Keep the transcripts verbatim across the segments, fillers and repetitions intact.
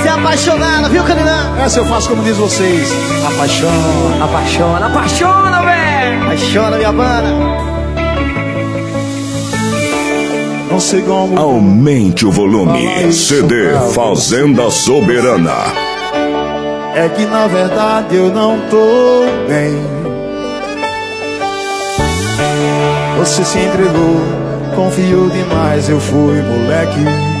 Se apaixonada, viu, Caninã? Essa eu faço como diz vocês. Apaixona, apaixona, apaixona, velho. Apaixona, minha banda. Não sei como. Aumente o volume. C D Fazenda Soberana. É que na verdade eu não tô bem. Você se entregou, confiou demais, eu fui moleque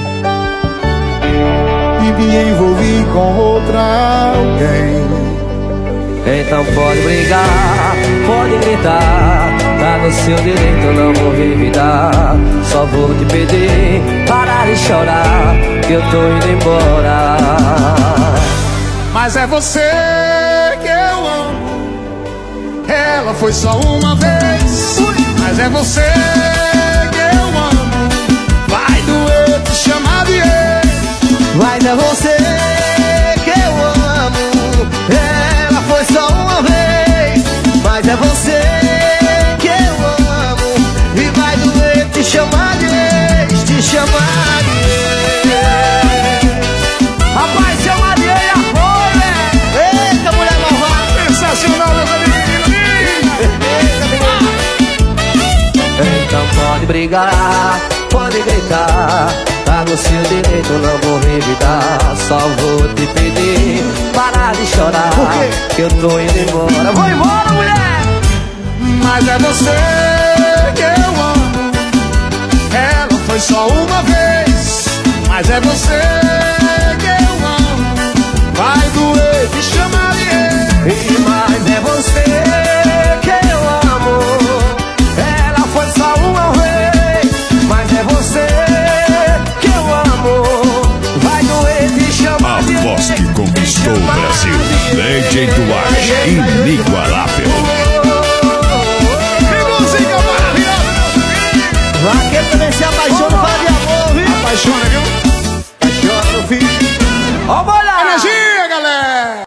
e me envolvi com outra alguém. Então pode brigar, pode gritar, tá no seu direito, eu não vou revidar. Só vou te pedir, parar de chorar, que eu tô indo embora. Mas é você que eu amo, ela foi só uma vez. Mas é você que eu amo, vai doer te chamar de ex. Mas é você que eu amo, ela foi só uma vez. Mas é você que eu amo, e vai doer te chamar de ex, te chamar de ex. Rapaz, chama de ex, foi, né? Eita, mulher malvada. Sensacional, meu amigo. Então pode brigar, pode gritar, tá no seu direito, não vou revidar. Só vou te pedir, parar de chorar, que eu tô indo embora. Vou embora, mulher! Mas é você que eu amo, ela foi só uma vez. Mas é você que eu amo, vai doer te chamar de ex. Mas é você que eu amo, ela foi só uma vez. Mas é você que eu amo, vai doer te chamar de ex. A voz que conquistou o Brasil.